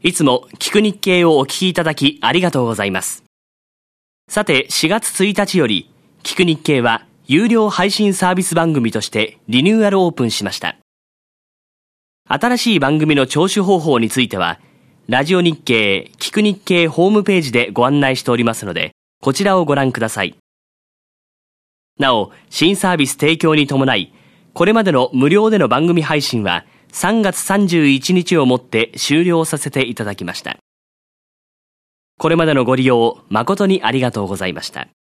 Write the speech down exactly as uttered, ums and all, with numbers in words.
いつも聞く日経をお聞きいただきありがとうございます。さて、しがつついたちより聞く日経は有料配信サービス番組としてリニューアルオープンしました。新しい番組の聴取方法については、ラジオ日経聞く日経ホームページでご案内しておりますので、こちらをご覧ください。なお、新サービス提供に伴い、これまでの無料での番組配信はさんがつさんじゅういちにちをもって終了させていただきました。これまでのご利用誠にありがとうございました。